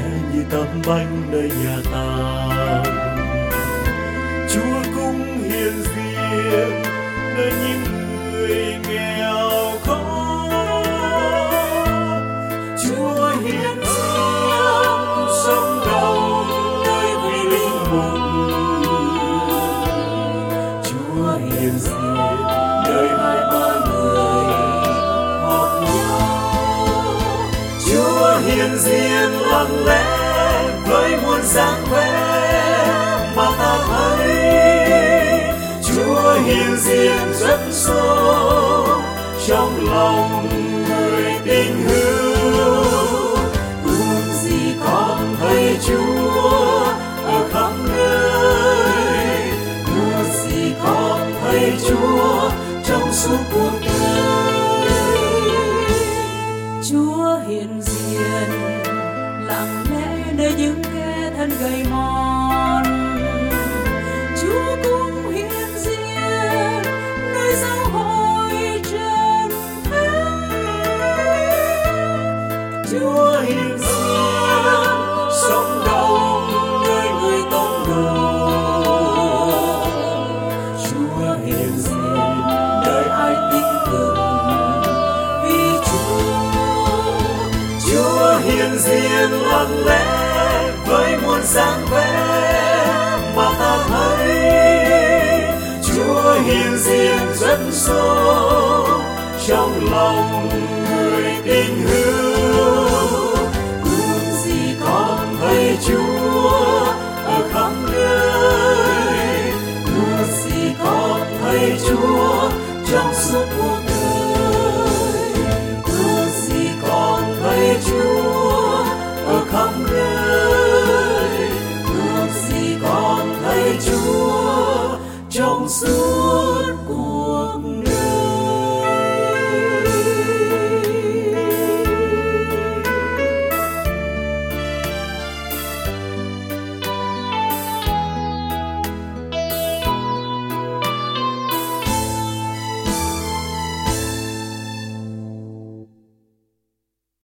như tấm bánh nơi nhà ta. Chúa cũng hiện diện nơi những người nghèo khó. Chúa hiện diện sống đầu nơi vì linh mục. Chúa hiện diện nơi hai ba người họp nhau. Chúa hiện diện lặng lẽ với muôn dáng vẻ mà ta thấy. Chúa hiện diện rất sâu trong lòng người tín hữu. Ước gì con thấy Chúa ở khắp nơi. Ước gì con thấy Chúa trong suốt cuộc đời. Chúa hiện diện lặng lẽ nơi những kẻ thân gầy mòn. Chúa cũng hiện diện nơi giáo hội trần thế. Chúa hiện diện sống đông nơi người tông đồ. Chúa hiện diện nơi ai tin tưởng vì Chúa. Chúa hiện diện lặng lẽ với muôn dáng vẻ mà ta thấy. Chúa hiện diện rất sâu trong lòng người tín hữu. Ước gì con thấy Chúa ở khắp nơi. Ước gì con thấy Chúa trong suốt cuộc đời.